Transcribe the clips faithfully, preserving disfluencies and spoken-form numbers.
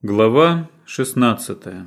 Глава шестнадцатая.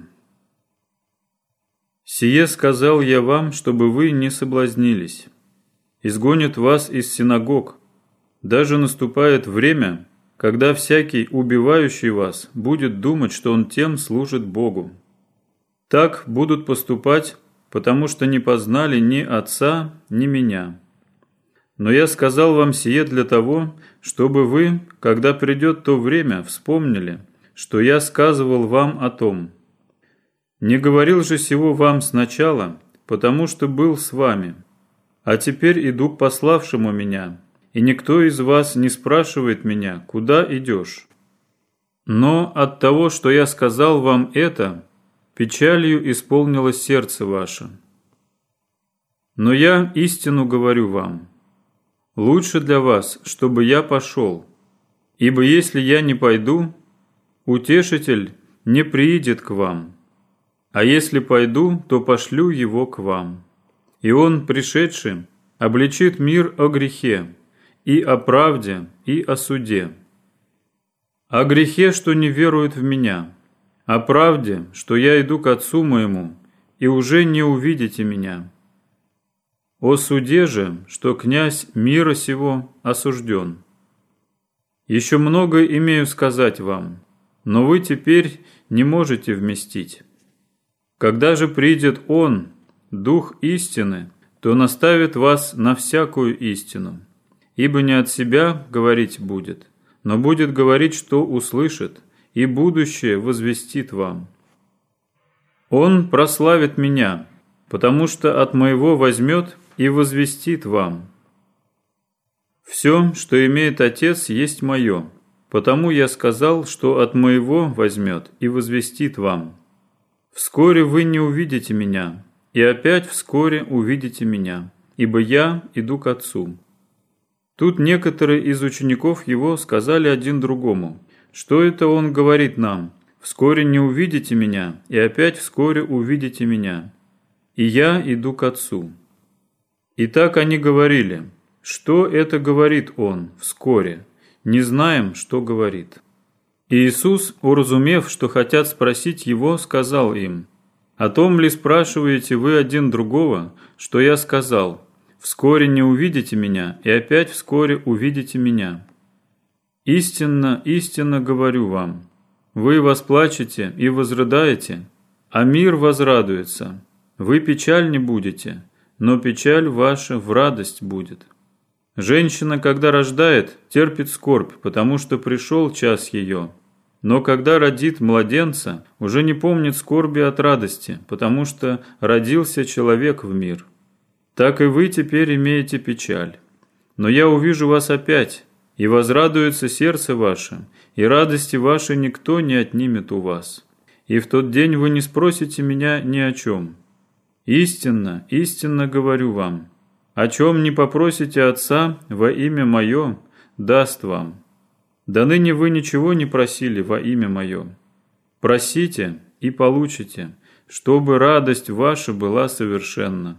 «Сие сказал я вам, чтобы вы не соблазнились. Изгонят вас из синагог. Даже наступает время, когда всякий, убивающий вас, будет думать, что он тем служит Богу. Так будут поступать, потому что не познали ни Отца, ни Меня. Но я сказал вам сие для того, чтобы вы, когда придет то время, вспомнили, что я сказывал вам о том. Не говорил же сего вам сначала, потому что был с вами. А теперь иду к пославшему меня, и никто из вас не спрашивает меня, куда идешь. Но от того, что я сказал вам это, печалью исполнилось сердце ваше. Но я истину говорю вам. Лучше для вас, чтобы я пошел, ибо если я не пойду, Утешитель не приидет к вам, а если пойду, то пошлю его к вам. И он, пришедший, обличит мир о грехе, и о правде, и о суде. О грехе, что не верует в меня, о правде, что я иду к Отцу моему, и уже не увидите меня. О суде же, что князь мира сего осужден. Еще многое имею сказать вам, но вы теперь не можете вместить. Когда же придет Он, Дух истины, то наставит вас на всякую истину, ибо не от себя говорить будет, но будет говорить, что услышит, и будущее возвестит вам. Он прославит Меня, потому что от Моего возьмет и возвестит вам. Все, что имеет Отец, есть Мое. Потому я сказал, что от Моего возьмет и возвестит вам. Вскоре вы не увидите Меня, и опять вскоре увидите Меня, ибо я иду к Отцу». Тут некоторые из учеников Его сказали один другому: «Что это Он говорит нам? Вскоре не увидите Меня, и опять вскоре увидите Меня, и я иду к Отцу». И так они говорили: «Что это говорит Он вскоре? Не знаем, что говорит». И Иисус, уразумев, что хотят спросить Его, сказал им: «О том ли спрашиваете вы один другого, что я сказал: вскоре не увидите Меня, и опять вскоре увидите Меня? Истинно, истинно говорю вам, вы восплачете и возрыдаете, а мир возрадуется. Вы печаль не будете, но печаль ваша в радость будет. Женщина, когда рождает, терпит скорбь, потому что пришел час ее. Но когда родит младенца, уже не помнит скорби от радости, потому что родился человек в мир. Так и вы теперь имеете печаль. Но я увижу вас опять, и возрадуется сердце ваше, и радости вашей никто не отнимет у вас. И в тот день вы не спросите меня ни о чем. Истинно, истинно говорю вам, о чем не попросите Отца во имя Мое, даст вам. До ныне вы ничего не просили во имя Мое. Просите и получите, чтобы радость ваша была совершенна.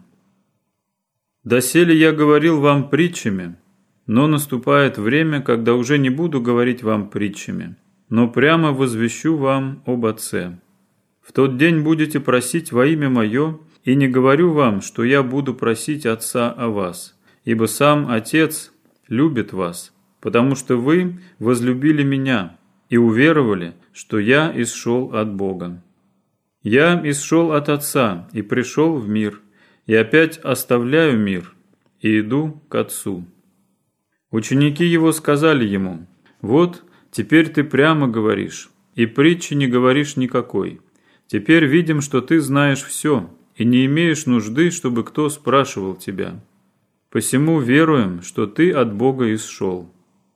Доселе я говорил вам притчами, но наступает время, когда уже не буду говорить вам притчами, но прямо возвещу вам об Отце. В тот день будете просить во имя Мое, и не говорю вам, что я буду просить Отца о вас, ибо сам Отец любит вас, потому что вы возлюбили Меня и уверовали, что я исшел от Бога. Я исшел от Отца и пришел в мир, и опять оставляю мир, и иду к Отцу». Ученики Его сказали Ему: «Вот, теперь ты прямо говоришь, и притчи не говоришь никакой. Теперь видим, что ты знаешь все, и не имеешь нужды, чтобы кто спрашивал тебя. Посему веруем, что ты от Бога исшел».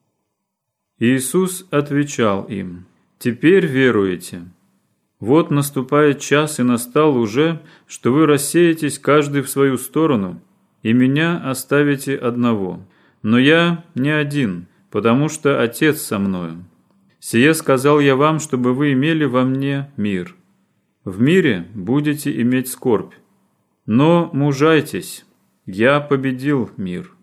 Иисус отвечал им: «Теперь веруете? Вот наступает час, и настал уже, что вы рассеетесь каждый в свою сторону, и Меня оставите одного. Но я не один, потому что Отец со мною. Сие сказал я вам, чтобы вы имели во Мне мир. В мире будете иметь скорбь, но мужайтесь, я победил мир».